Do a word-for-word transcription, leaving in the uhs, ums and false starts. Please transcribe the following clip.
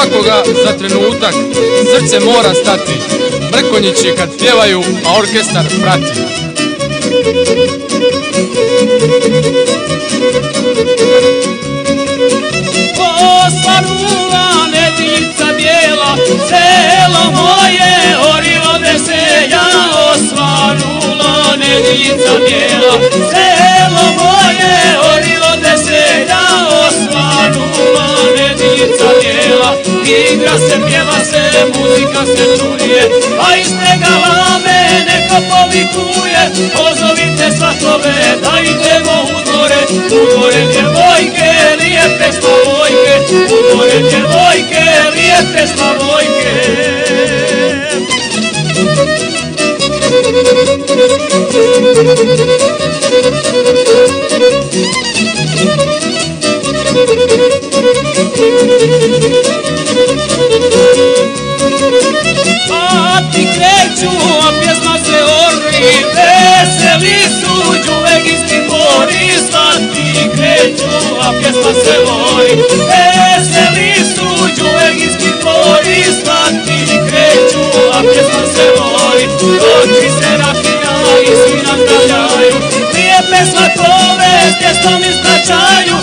svakoga za trenutak srce mora stati. Mrkonjići kad pjevaju, a orkestar prati. Osvanula Nedeljica bijela, selo moje orilo veselja. Osvanula Nedeljica bijela, selo moje orilo veselja. Osvanula Nedeljica bijela, igra se, pjeva se, muzika se čuje, a iz njega lame neka povikuje. Pozovite svatove da idemo u dvore, u dvore djevojke, lijepe Slavojke, u dvore djevojke, lijepe Slavojke. Pati kreću, a pjesma se ori, veseli su đuvegijski bori. Svati kreću, a pjesma se ori, veseli su đuvegijski bori. Svati kreću, a pjesma se ori, doći se rakija i svi nazdravljaju. Lijepe svatove s pjesmom ispraćaju,